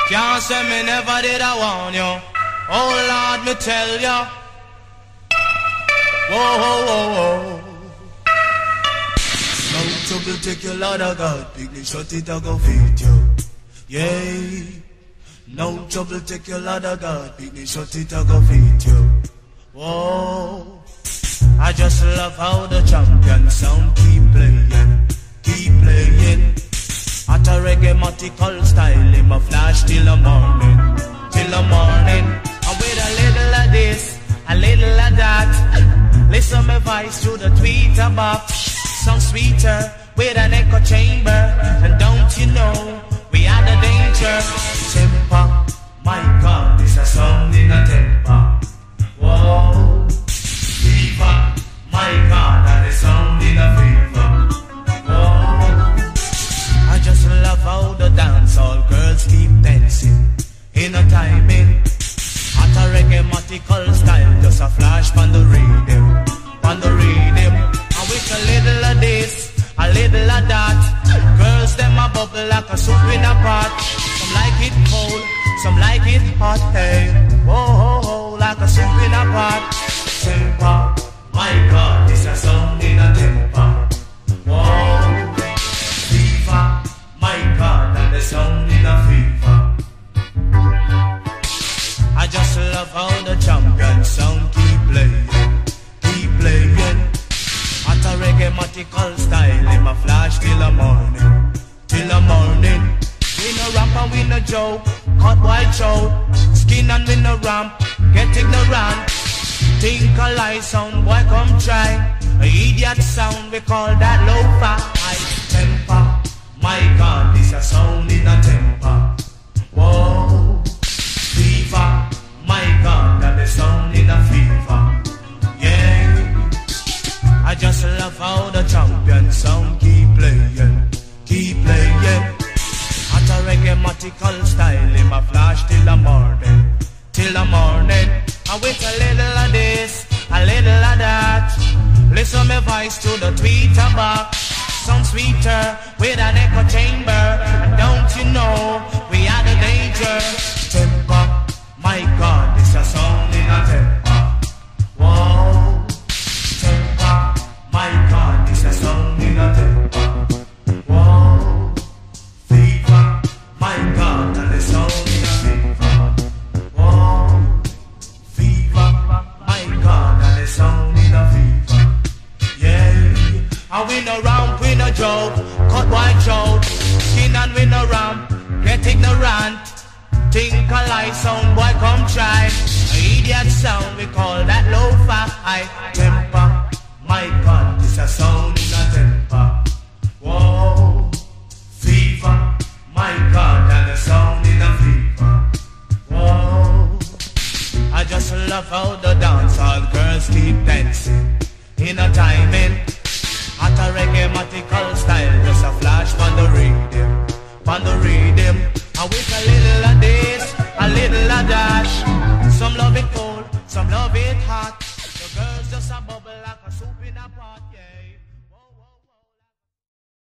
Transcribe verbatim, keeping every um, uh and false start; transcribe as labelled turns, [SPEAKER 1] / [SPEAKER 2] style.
[SPEAKER 1] Can't say me never did I warn you. Oh Lord, me tell ya. Whoa, whoa, whoa, whoa. No trouble, take your Lord of God. Picnic shut it, I go feed you. Yeah. No trouble, take your Lord of God. Picnic shut it, I go feed you. Whoa. I just love how the champion sound keep playing, keep playing. At a reggae-matical style, him a flash till the morning, till the morning. And with a little of this, a little of that. Listen my voice through the tweeter box. Some sweeter with an echo chamber. And don't you know, we are the danger. Temper, my God, this a sound in a temper. Whoa. Fever, my God, that is sound in a fever. Whoa. I just love how the dancehall girls keep dancing in a timing. At a reggae-matical style, just a flash on the rhythm, on the rhythm. And with a little of this, a little of that. Girls them a bubble like a soup in a pot. Some like it cold, some like it hot. Hey, oh, oh, oh, like a soup in a pot. Temper, my God, this a sound in a temper. Whoa, fever, my God, and the sound in a fever. I just love how the champion sound keep playing, keep playing. At a reggae-matical style, him a flash till the morning, till the morning. We no ramp and we no joke, cut white show, skin and we no ramp, get ignorant. Think a lie sound, boy come try. A idiot sound, we call that lo-fi. Temper, my God, this a sound in a temper. Whoa, fever, my God, that the sound in a fever. Yeah, I just love how the champion sound keep playing, keep playing. At a reggae-matical style, him a flash till the morning, till the morning. And with a little of this, a little of that. Listen my voice to the tweeter box. Some sweeter with an echo chamber. And don't you know, we are the danger. Temper, my God, this a sound in a temper. Whoa, temper, my God, this a sound in a temper. Whoa, fever, my God, and the sound in a fever. Whoa, my God, and the sound in a fever. Yeah, and we no ramp, we no joke, cut white show, skin and we no ramp, get ignorant. Think a lie sound, boy come try. A idiot sound, we call that lo-fi. Temper, my God, this a sound in a temper. Whoa, fever, my God, and the sound in a fever. Whoa, I just love how the dancehall girls keep dancing in a timing. At a reggae-matical style, just a flash on the rhythm, on the rhythm. And with a little of this, a little of that. Some love it cold, some love it hot. The girls just a bubble like